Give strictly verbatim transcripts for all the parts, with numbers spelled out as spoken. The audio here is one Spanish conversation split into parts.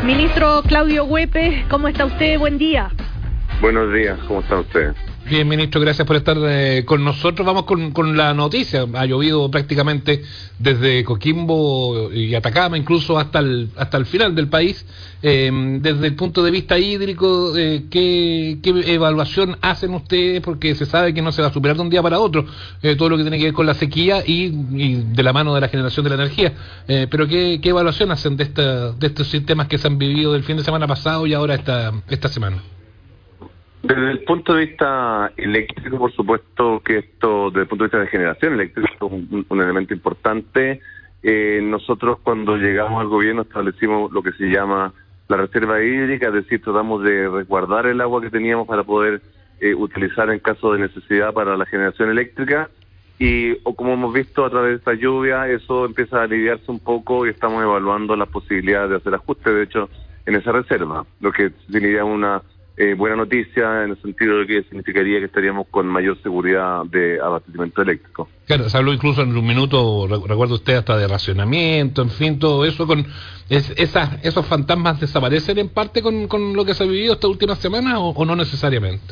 Ministro Claudio Huepe, ¿cómo está usted? Buen día. Buenos días, ¿cómo están ustedes? Bien, ministro, gracias por estar eh, con nosotros. Vamos con, con la noticia. Ha llovido prácticamente desde Coquimbo y Atacama, incluso hasta el hasta el final del país. Eh, desde el punto de vista hídrico, eh, ¿qué, ¿qué evaluación hacen ustedes? Porque se sabe que no se va a superar de un día para otro eh, todo lo que tiene que ver con la sequía y, y de la mano de la generación de la energía. Eh, pero ¿qué, ¿qué evaluación hacen de, esta, de estos sistemas que se han vivido del fin de semana pasado y ahora esta, esta semana? Desde el punto de vista eléctrico, por supuesto que esto, desde el punto de vista de generación eléctrica, es un, un elemento importante. Eh, nosotros cuando llegamos al gobierno establecimos lo que se llama la reserva hídrica, es decir, tratamos de resguardar el agua que teníamos para poder eh, utilizar en caso de necesidad para la generación eléctrica. Y o como hemos visto a través de esta lluvia, eso empieza a aliviarse un poco y estamos evaluando las posibilidades de hacer ajustes, de hecho, en esa reserva, lo que sería una Eh, buena noticia en el sentido de que significaría que estaríamos con mayor seguridad de abastecimiento eléctrico. Claro, se habló incluso en un minuto, recuerdo usted, hasta de racionamiento, en fin, todo eso. Con es, esas, ¿Esos fantasmas desaparecen en parte con, con lo que se ha vivido esta última semana o, o no necesariamente?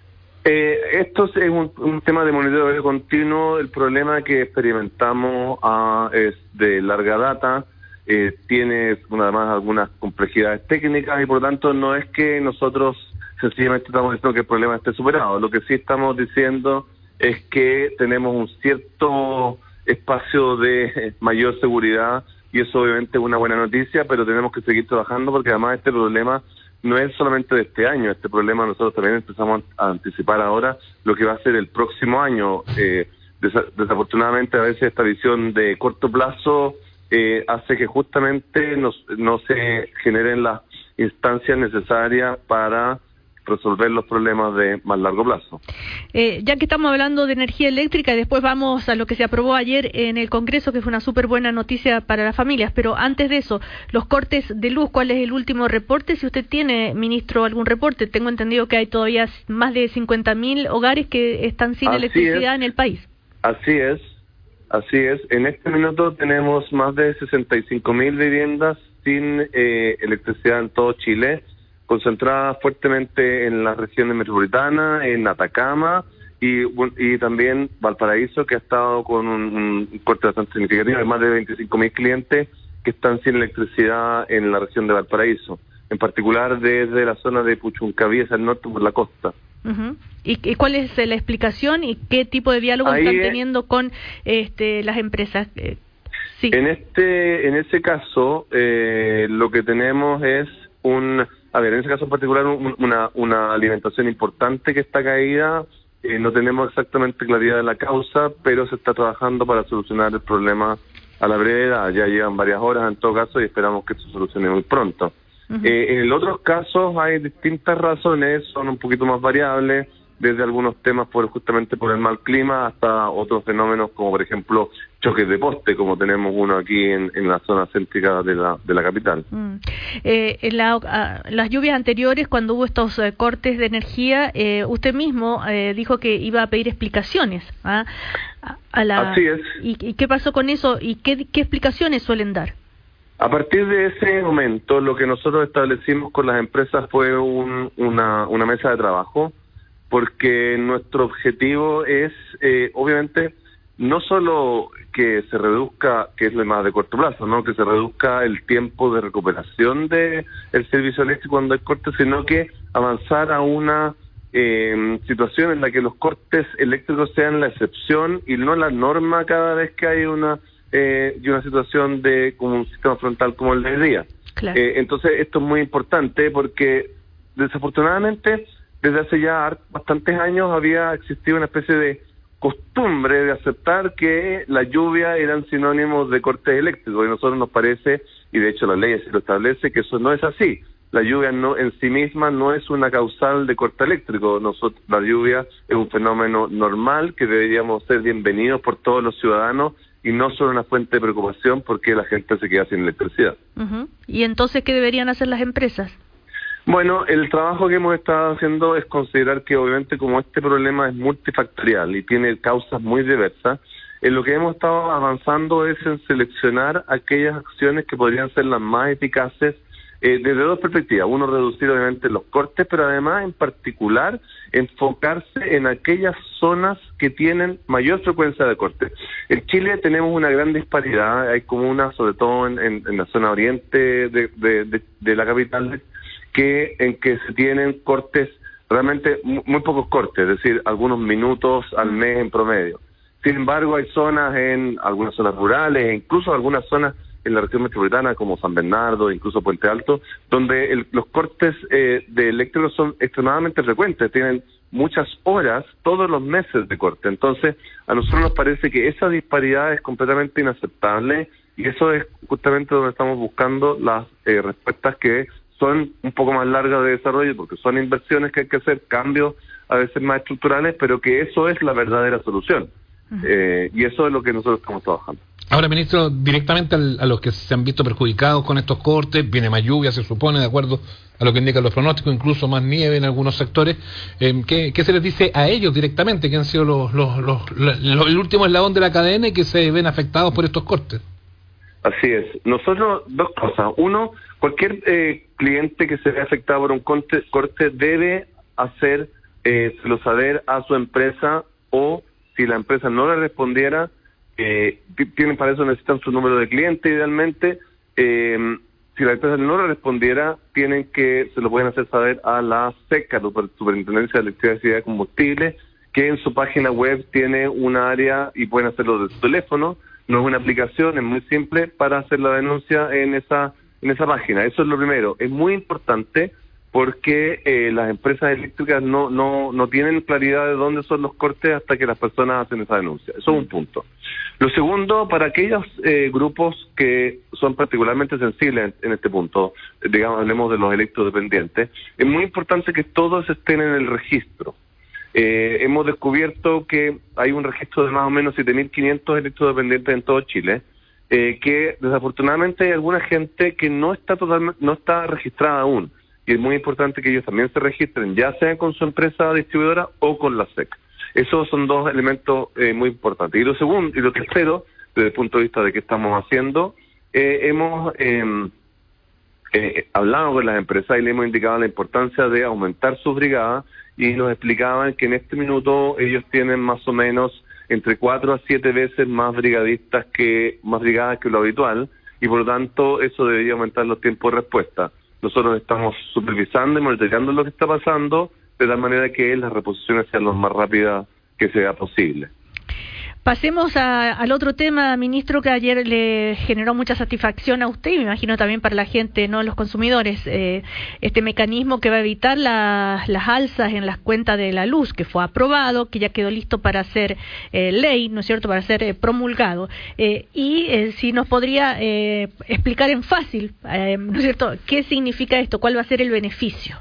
Eh, esto es un, un tema de monitoreo continuo. El problema que experimentamos ah, es de larga data. Eh, tiene además algunas complejidades técnicas y por lo tanto no es que nosotros sencillamente estamos diciendo que el problema esté superado. Lo que sí estamos diciendo es que tenemos un cierto espacio de mayor seguridad y eso obviamente es una buena noticia, pero tenemos que seguir trabajando porque además este problema no es solamente de este año. Este problema nosotros también empezamos a anticipar ahora lo que va a ser el próximo año. Eh, desa- desafortunadamente a veces esta visión de corto plazo Eh, hace que justamente no, no se generen las instancias necesarias para resolver los problemas de más largo plazo. Eh, ya que estamos hablando de energía eléctrica y después vamos a lo que se aprobó ayer en el Congreso, que fue una súper buena noticia para las familias, pero antes de eso, los cortes de luz, ¿cuál es el último reporte? Si usted tiene, ministro, algún reporte, tengo entendido que hay todavía más de cincuenta mil hogares que están sin Así electricidad es. en el país. Así es. Así es, en este minuto tenemos más de sesenta y cinco mil viviendas sin eh, electricidad en todo Chile, concentradas fuertemente en las regiones metropolitanas, en Atacama y, y también Valparaíso, que ha estado con un, un corte bastante significativo, hay más de veinticinco mil clientes que están sin electricidad en la región de Valparaíso, en particular desde la zona de Puchuncaví hacia el norte por la costa. Uh-huh. ¿Y, ¿Y cuál es la explicación y qué tipo de diálogo Ahí están es, teniendo con este, las empresas? Eh, sí. En este, en ese caso, eh, lo que tenemos es un, a ver, en ese caso en particular, un, una, una alimentación importante que está caída. Eh, no tenemos exactamente claridad de la causa, pero se está trabajando para solucionar el problema a la brevedad. Ya llevan varias horas en todo caso y esperamos que se solucione muy pronto. Uh-huh. Eh, en otros casos hay distintas razones, son un poquito más variables, desde algunos temas por justamente por el mal clima hasta otros fenómenos como por ejemplo choques de poste, como tenemos uno aquí en, en la zona céntrica de la de la capital. Mm. Eh, en la, a, las lluvias anteriores, cuando hubo estos eh, cortes de energía, eh, usted mismo eh, dijo que iba a pedir explicaciones. ¿ah? A, a la, Así es. ¿Y, ¿Y qué pasó con eso? ¿Y qué, qué explicaciones suelen dar? A partir de ese momento, lo que nosotros establecimos con las empresas fue un, una, una mesa de trabajo, porque nuestro objetivo es, eh, obviamente, no solo que se reduzca, que es lo más de corto plazo, no que se reduzca el tiempo de recuperación de el servicio eléctrico cuando hay cortes, sino que avanzar a una eh, situación en la que los cortes eléctricos sean la excepción y no la norma cada vez que hay una eh, y una situación de como un sistema frontal como el de hoy día. Claro. Eh, entonces esto es muy importante porque desafortunadamente desde hace ya bastantes años había existido una especie de costumbre de aceptar que la lluvia eran sinónimos de cortes eléctricos y a nosotros nos parece, y de hecho la ley así lo establece, que eso no es así. La lluvia no en sí misma no es una causal de corte eléctrico. Nosotros, la lluvia es un fenómeno normal que deberíamos ser bienvenidos por todos los ciudadanos y no solo una fuente de preocupación porque la gente se queda sin electricidad. Uh-huh. ¿Y entonces qué deberían hacer las empresas? Bueno, el trabajo que hemos estado haciendo es considerar que obviamente como este problema es multifactorial y tiene causas muy diversas, en lo que hemos estado avanzando es en seleccionar aquellas acciones que podrían ser las más eficaces eh, desde dos perspectivas. Uno, reducir obviamente los cortes, pero además en particular enfocarse en aquellas zonas que tienen mayor frecuencia de cortes. En Chile tenemos una gran disparidad, hay comunas, sobre todo en, en, en la zona oriente de, de, de, de la capital, que en que se tienen cortes, realmente muy, muy pocos cortes, es decir, algunos minutos al mes en promedio. Sin embargo, hay zonas en algunas zonas rurales, e incluso algunas zonas en la región metropolitana como San Bernardo, incluso Puente Alto, donde el, los cortes eh, de eléctricos son extremadamente frecuentes, tienen muchas horas todos los meses de corte. Entonces, a nosotros nos parece que esa disparidad es completamente inaceptable y eso es justamente donde estamos buscando las eh, respuestas que son un poco más largas de desarrollo, porque son inversiones que hay que hacer, cambios a veces más estructurales, pero que eso es la verdadera solución. Eh, y eso es lo que nosotros estamos trabajando. Ahora, ministro, directamente al, a los que se han visto perjudicados con estos cortes, viene más lluvia, se supone, de acuerdo a lo que indican los pronósticos, incluso más nieve en algunos sectores. Eh, ¿qué, ¿Qué se les dice a ellos directamente, que han sido los, los, los, los, los, el último eslabón de la cadena y que se ven afectados por estos cortes? Así es. Nosotros, dos cosas. Uno, cualquier eh, cliente que se vea afectado por un corte, corte debe hacer, eh, lo saber a su empresa, o si la empresa no le respondiera, eh, tienen para eso, necesitan su número de cliente idealmente. Eh, si la empresa no le respondiera, tienen que, se lo pueden hacer saber a la SECA, la Superintendencia de Electricidad y Combustible, que en su página web tiene un área y pueden hacerlo de su teléfono. No es una aplicación, es muy simple para hacer la denuncia en esa en esa página. Eso es lo primero. Es muy importante porque eh, las empresas eléctricas no no no tienen claridad de dónde son los cortes hasta que las personas hacen esa denuncia. Eso es un punto. Lo segundo, para aquellos eh, grupos que son particularmente sensibles en, en este punto, digamos, hablemos de los electrodependientes, es muy importante que todos estén en el registro. Eh, hemos descubierto que hay un registro de más o menos siete mil quinientos electrodependientes en todo Chile, eh, que desafortunadamente hay alguna gente que no está totalmente, no está registrada aún, y es muy importante que ellos también se registren, ya sea con su empresa distribuidora o con la SEC. Esos son dos elementos eh, muy importantes. Y lo segundo, y lo tercero, desde el punto de vista de qué estamos haciendo, eh, hemos eh, eh, hablado con las empresas y le hemos indicado la importancia de aumentar sus brigadas, y nos explicaban que en este minuto ellos tienen más o menos entre cuatro a siete veces más brigadistas que, más brigadas que lo habitual, y por lo tanto eso debería aumentar los tiempos de respuesta. Nosotros estamos supervisando y monitoreando lo que está pasando, de tal manera que las reposiciones sean lo más rápidas que sea posible. Pasemos a, al otro tema, ministro, que ayer le generó mucha satisfacción a usted y me imagino también para la gente, no los consumidores, eh, este mecanismo que va a evitar la, las alzas en las cuentas de la luz, que fue aprobado, que ya quedó listo para ser eh, ley, ¿no es cierto?, para ser eh, promulgado. Eh, y eh, si nos podría eh, explicar en fácil, eh, ¿no es cierto?, qué significa esto, cuál va a ser el beneficio.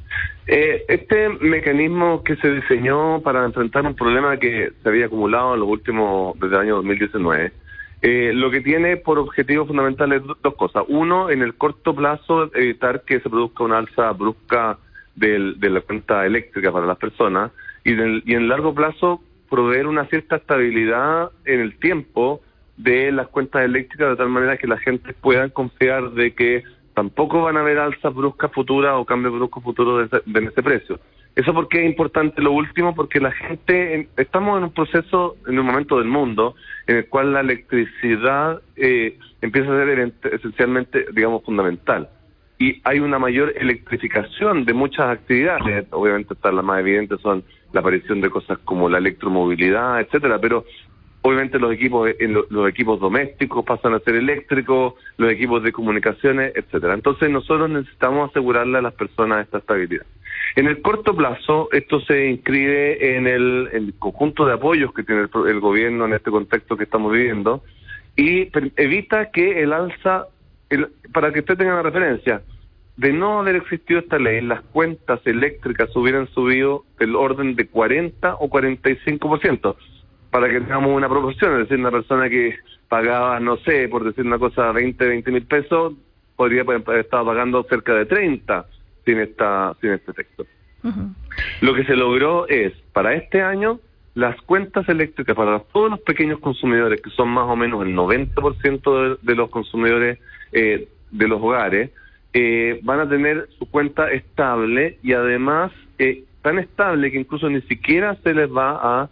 Eh, este mecanismo que se diseñó para enfrentar un problema que se había acumulado en los últimos, desde el año dos mil diecinueve, eh, lo que tiene por objetivo fundamental es dos cosas. Uno, en el corto plazo, evitar que se produzca una alza brusca del, de la cuenta eléctrica para las personas, y en, el, y en largo plazo proveer una cierta estabilidad en el tiempo de las cuentas eléctricas, de tal manera que la gente pueda confiar de que tampoco van a haber alzas bruscas futuras o cambios bruscos futuros de, ese, de ese precio. ¿Eso por qué es importante? Lo último, porque la gente, estamos en un proceso, en un momento del mundo, en el cual la electricidad eh, empieza a ser esencialmente, digamos, fundamental. Y hay una mayor electrificación de muchas actividades. Obviamente, está las más evidentes son la aparición de cosas como la electromovilidad, etcétera, pero obviamente los equipos los equipos domésticos pasan a ser eléctricos, los equipos de comunicaciones, etcétera. Entonces nosotros necesitamos asegurarle a las personas esta estabilidad. En el corto plazo, esto se inscribe en el, en el conjunto de apoyos que tiene el, el gobierno en este contexto que estamos viviendo, y evita que el alza, el, para que usted tenga una referencia, de no haber existido esta ley, las cuentas eléctricas hubieran subido del orden de cuarenta o cuarenta y cinco por ciento. Para que tengamos una proporción, es decir, una persona que pagaba, no sé, por decir una cosa, veinte, veinte mil pesos, podría haber estado pagando cerca de treinta sin esta sin este texto. Uh-huh. Lo que se logró es, para este año, las cuentas eléctricas para todos los pequeños consumidores, que son más o menos el noventa por ciento de, de los consumidores eh, de los hogares, eh, van a tener su cuenta estable y además eh, tan estable que incluso ni siquiera se les va a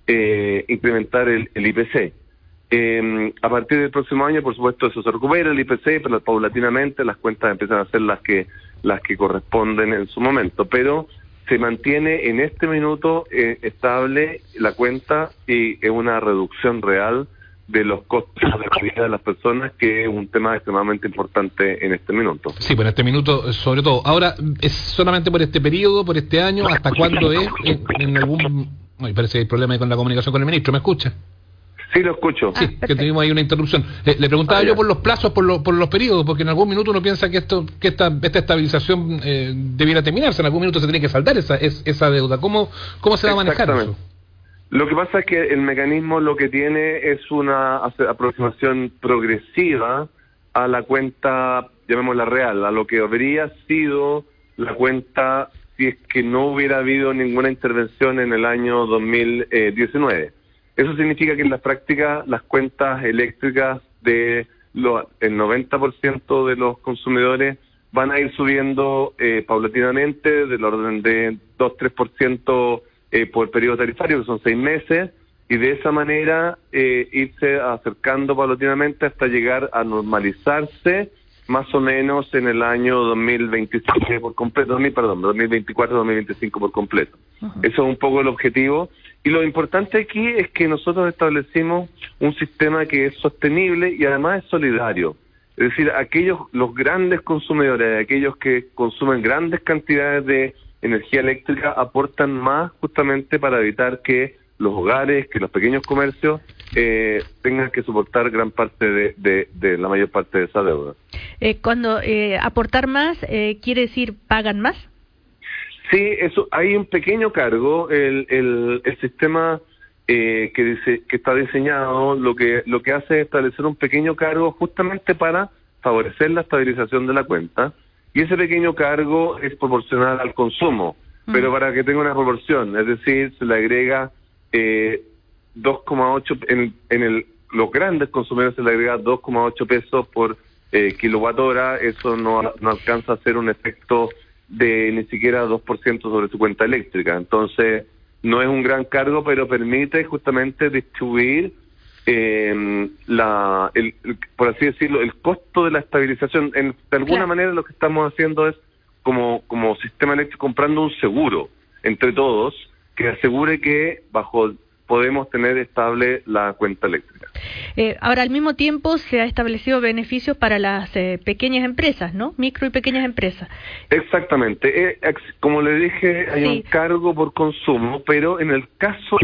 eh, incrementar el, el I P C. Eh, a partir del próximo año, por supuesto, eso se recupera el I P C, pero paulatinamente las cuentas empiezan a ser las que las que corresponden en su momento, pero se mantiene en este minuto eh, estable la cuenta y es una reducción real de los costos de la vida de las personas, que es un tema extremadamente importante en este minuto. Sí, pues en este minuto sobre todo. Ahora, ¿es solamente por este periodo, por este año? ¿Hasta cuándo es? ¿En, en algún...? Ay, parece que hay problema con la comunicación con el ministro, ¿me escucha? Sí, lo escucho. Sí, ah, que tuvimos ahí una interrupción. Eh, le preguntaba ah, yo por los plazos, por, lo, por los periodos, porque en algún minuto uno piensa que esto, que esta, esta estabilización eh, debiera terminarse, en algún minuto se tiene que saldar esa, es, esa deuda. ¿Cómo, cómo se va a manejar eso? Lo que pasa es que el mecanismo lo que tiene es una aproximación progresiva a la cuenta, llamémosla real, a lo que habría sido la cuenta si es que no hubiera habido ninguna intervención en el año dos mil diecinueve. Eso significa que en la práctica las cuentas eléctricas de lo, el noventa por ciento de los consumidores van a ir subiendo eh, paulatinamente del orden de dos a tres por ciento eh, por periodo tarifario, que son seis meses, y de esa manera eh, irse acercando paulatinamente hasta llegar a normalizarse más o menos en el año dos mil veinticinco por completo, dos mil, perdón, dos mil veinticuatro dos mil veinticinco por completo. Uh-huh. Eso es un poco el objetivo. Y lo importante aquí es que nosotros establecimos un sistema que es sostenible y además es solidario. Es decir, aquellos, los grandes consumidores, aquellos que consumen grandes cantidades de energía eléctrica, aportan más justamente para evitar que los hogares, que los pequeños comercios eh, tengan que soportar gran parte de, de, de la mayor parte de esa deuda. Eh, cuando eh, aportar más, eh, ¿quiere decir pagan más? Sí, eso, hay un pequeño cargo. El, el, el sistema eh, que dice que está diseñado lo que lo que hace es establecer un pequeño cargo justamente para favorecer la estabilización de la cuenta, y ese pequeño cargo es proporcional al consumo, mm. pero para que tenga una proporción, es decir, se le agrega eh, dos coma ocho en, en el los grandes consumidores se le agrega dos coma ocho pesos por eh, kilowatt hora. Eso no, no alcanza a ser un efecto de ni siquiera dos por ciento sobre su cuenta eléctrica. Entonces, no es un gran cargo, pero permite justamente distribuir eh, la, el, el, por así decirlo, el costo de la estabilización. En, de alguna claro. manera lo que estamos haciendo es, como, como sistema eléctrico, comprando un seguro entre todos que asegure que bajo podemos tener estable la cuenta eléctrica. Eh, ahora, al mismo tiempo, se ha establecido beneficios para las eh, pequeñas empresas, ¿no? Micro y pequeñas empresas. Exactamente. Eh, ex, como le dije, hay sí. un cargo por consumo, pero en el caso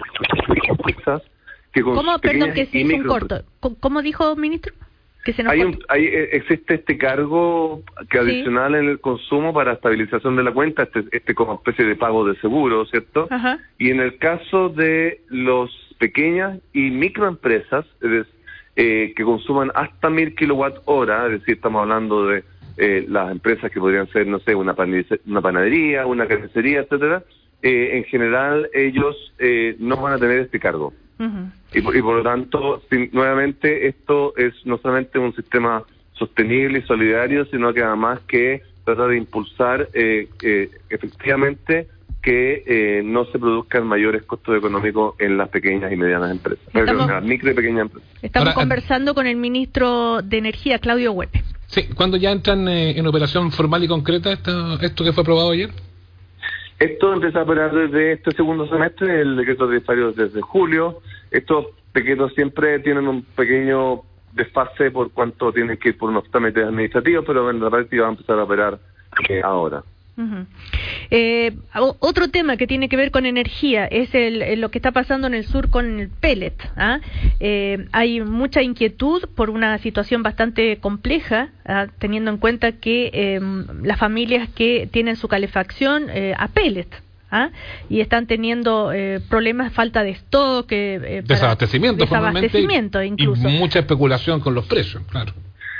de empresas que con ¿Cómo, perdón, que se hizo un corto? ¿Cómo dijo, ministro? Que se nos hay un, hay, existe este cargo que adicional sí. en el consumo para estabilización de la cuenta, este, este como especie de pago de seguro, ¿cierto? Ajá. Y en el caso de los pequeñas y microempresas es, eh, que consuman hasta mil kilowatt hora, es decir, estamos hablando de eh, las empresas que podrían ser, no sé, una, una panadería, una carnicería, etcétera, eh, en general ellos eh, no van a tener este cargo. Uh-huh. y, por, y por lo tanto, si, nuevamente, esto es no solamente un sistema sostenible y solidario, sino que además que trata de impulsar eh, eh, efectivamente que eh, no se produzcan mayores costos económicos en las pequeñas y medianas empresas, estamos, en las micro y pequeñas empresas. Estamos Ahora, conversando con el ministro de Energía, Claudio Huepe. Sí, ¿cuándo ya entran eh, en operación formal y concreta esto, esto que fue aprobado ayer? Esto empieza a operar desde este segundo semestre, el decreto tarifario desde julio. Estos decretos siempre tienen un pequeño desfase por cuanto tienen que ir por unos trámites administrativos, pero en la práctica va a empezar a operar eh, ahora. Uh-huh. Eh, otro tema que tiene que ver con energía es el, el, lo que está pasando en el sur con el pellet. ¿ah? Eh, hay mucha inquietud por una situación bastante compleja, ¿ah? teniendo en cuenta que eh, las familias que tienen su calefacción eh, a pellet, ¿ah? y están teniendo eh, problemas, falta de stock, eh, desabastecimiento, desabastecimiento incluso. Y mucha especulación con los precios, claro.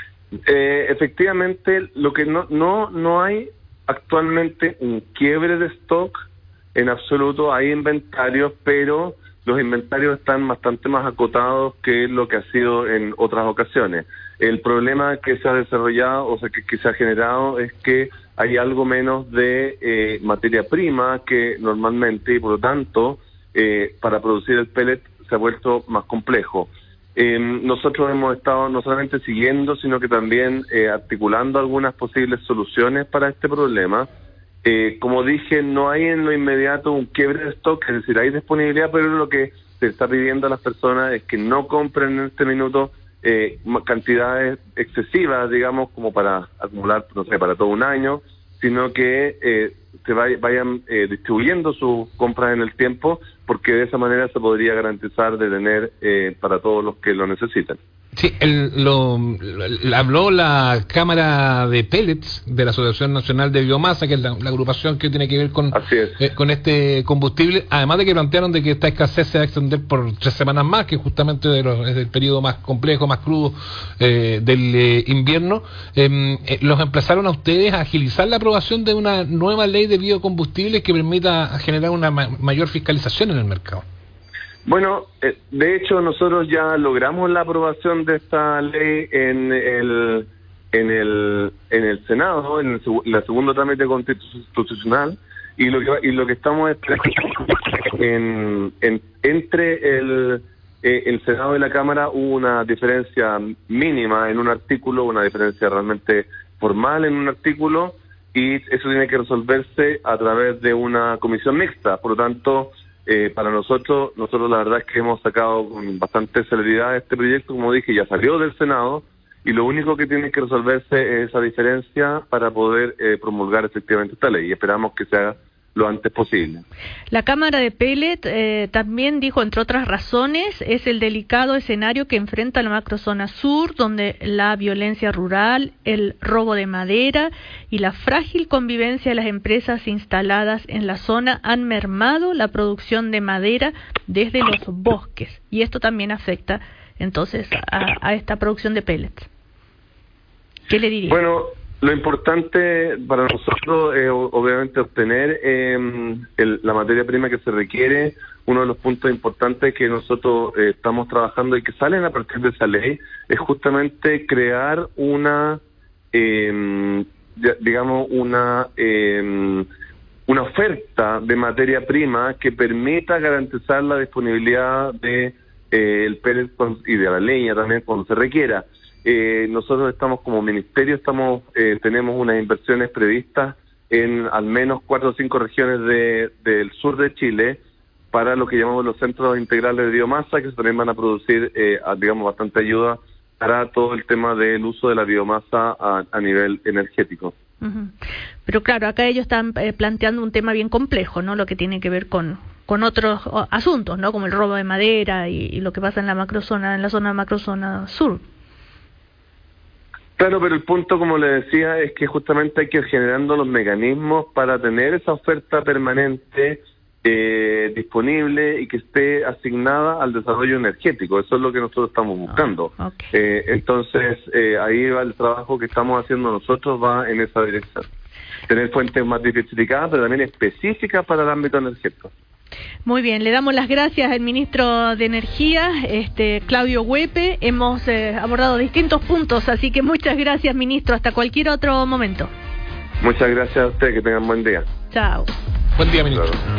Eh, efectivamente, lo que no no no hay actualmente un quiebre de stock en absoluto, hay inventarios, pero los inventarios están bastante más acotados que lo que ha sido en otras ocasiones. El problema que se ha desarrollado, o sea, que, que se ha generado es que hay algo menos de eh, materia prima que normalmente, y por lo tanto, eh, para producir el pellet se ha vuelto más complejo. Eh, nosotros hemos estado no solamente siguiendo, sino que también eh, articulando algunas posibles soluciones para este problema. Eh, como dije, no hay en lo inmediato un quiebre de stock, es decir, hay disponibilidad, pero lo que se está pidiendo a las personas es que no compren en este minuto eh, cantidades excesivas, digamos, como para acumular, no sé, para todo un año, sino que eh, se vay, vayan eh, distribuyendo sus compras en el tiempo, porque de esa manera se podría garantizar de tener eh, para todos los que lo necesitan. Sí, el, lo, lo, habló la Cámara de Pellets de la Asociación Nacional de Biomasa, que es la, la agrupación que tiene que ver con, eh, con este combustible, además de que plantearon de que esta escasez se va a extender por tres semanas más, que justamente de los, es el periodo más complejo, más crudo eh, del eh, invierno. Eh, eh, los emplazaron a ustedes a agilizar la aprobación de una nueva ley de biocombustibles que permita generar una ma- mayor fiscalización en el mercado. Bueno, eh, de hecho nosotros ya logramos la aprobación de esta ley en el en el en el Senado, en el, la segunda trámite constitucional, y lo que y lo que estamos esperando en, en entre el eh, el Senado y la Cámara hubo una diferencia mínima en un artículo, una diferencia realmente formal en un artículo, y eso tiene que resolverse a través de una comisión mixta. Por lo tanto, Eh, para nosotros, nosotros la verdad es que hemos sacado con bastante celeridad este proyecto, como dije, ya salió del Senado, y lo único que tiene que resolverse es esa diferencia para poder eh, promulgar efectivamente esta ley, y esperamos que se haga lo antes posible. La Cámara de Pellet eh, también dijo, entre otras razones, es el delicado escenario que enfrenta la macrozona sur, donde la violencia rural, el robo de madera y la frágil convivencia de las empresas instaladas en la zona han mermado la producción de madera desde los bosques, y esto también afecta entonces a, a esta producción de pellets. ¿Qué le diría? Bueno, lo importante para nosotros es obviamente obtener eh, el, la materia prima que se requiere. Uno de los puntos importantes que nosotros eh, estamos trabajando y que salen a partir de esa ley es justamente crear una, eh, digamos, una eh, una oferta de materia prima que permita garantizar la disponibilidad de eh, el pellet y de la leña también cuando se requiera. Eh, nosotros estamos como ministerio, estamos eh, tenemos unas inversiones previstas en al menos cuatro o cinco regiones de, del sur de Chile para lo que llamamos los centros integrales de biomasa, que también van a producir, eh, a, digamos, bastante ayuda para todo el tema del uso de la biomasa a, a nivel energético. Uh-huh. Pero claro, acá ellos están eh, planteando un tema bien complejo, ¿no? Lo que tiene que ver con con otros oh, asuntos, ¿no? Como el robo de madera y, y lo que pasa en la macrozona, en la zona macrozona sur. Claro, pero el punto, como le decía, es que justamente hay que ir generando los mecanismos para tener esa oferta permanente eh, disponible y que esté asignada al desarrollo energético. Eso es lo que nosotros estamos buscando. Oh, okay. eh, entonces, eh, ahí va el trabajo que estamos haciendo nosotros, va en esa dirección. Tener fuentes más diversificadas, pero también específicas para el ámbito energético. Muy bien, le damos las gracias al ministro de Energía, este Claudio Huepe. Hemos eh, abordado distintos puntos, así que muchas gracias, ministro. Hasta cualquier otro momento. Muchas gracias a usted, que tengan buen día. Chao. Buen día, ministro. Claro.